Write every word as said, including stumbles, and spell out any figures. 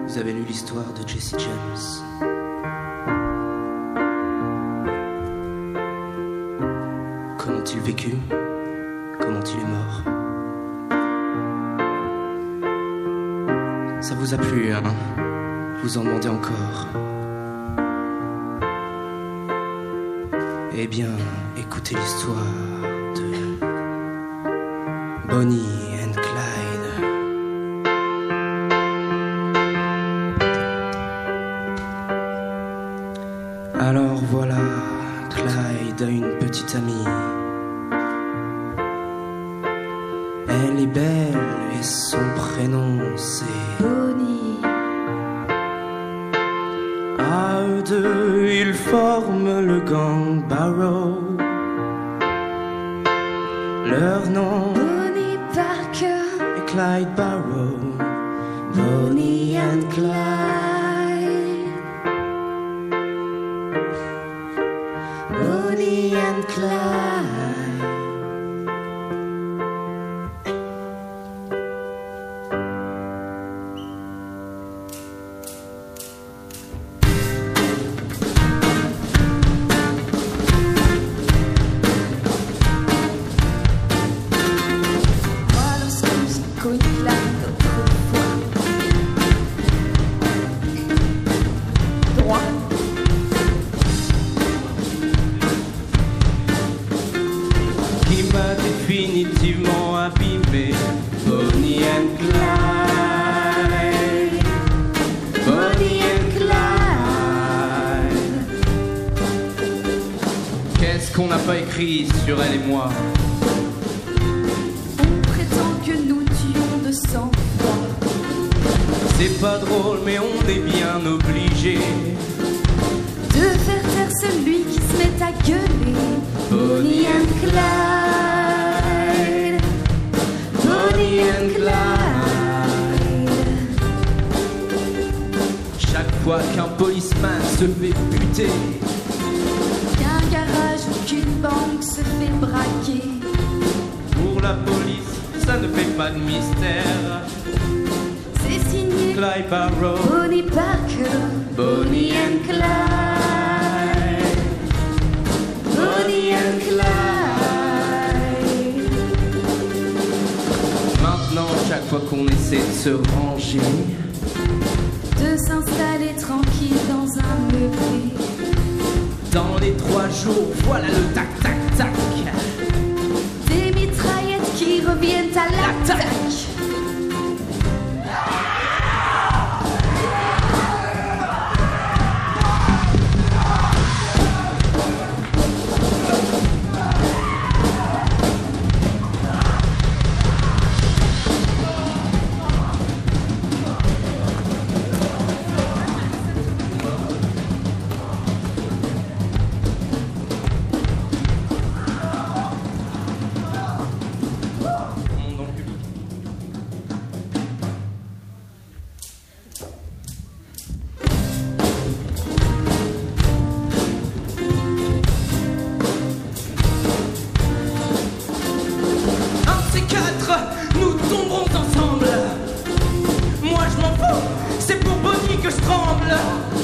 Vous avez lu l'histoire de Jesse James. Comment il vécut? Comment il est mort? Ça vous a plu, hein? Vous en demandez encore? Eh bien, écoutez l'histoire de Bonnie and Clyde. Alors voilà, Clyde a une petite amie. Elle est belle et son prénom c'est Bonnie. À eux deux, ils forment le gang Barrow. Leur nom Bonnie Parker est Clyde Barrow. Bonnie and Clyde. Bonnie and Clyde. Définitivement abîmé, Bonnie and Clyde, Bonnie and Clyde. Qu'est-ce qu'on n'a pas écrit sur elle et moi? On prétend que nous tuons de sang-froid. C'est pas drôle mais on est bien obligé de faire taire celui qui se met à gueuler. Bonnie and Clyde, Bonnie and Clyde. Chaque fois qu'un policeman se fait buter, qu'un garage ou qu'une banque se fait braquer, pour la police ça ne fait pas de mystère. c'est signé Clyde Barrow, Bonnie Parker, Bonnie and Clyde, Bonnie and Clyde. Maintenant, chaque fois qu'on essaie de se ranger, de s'installer tranquille dans un meublé, dans les trois jours, voilà le tac tac tac, des mitraillettes qui reviennent à l'attaque. Nous tomberons ensemble. Moi je m'en fous, c'est pour Bonnie que je tremble.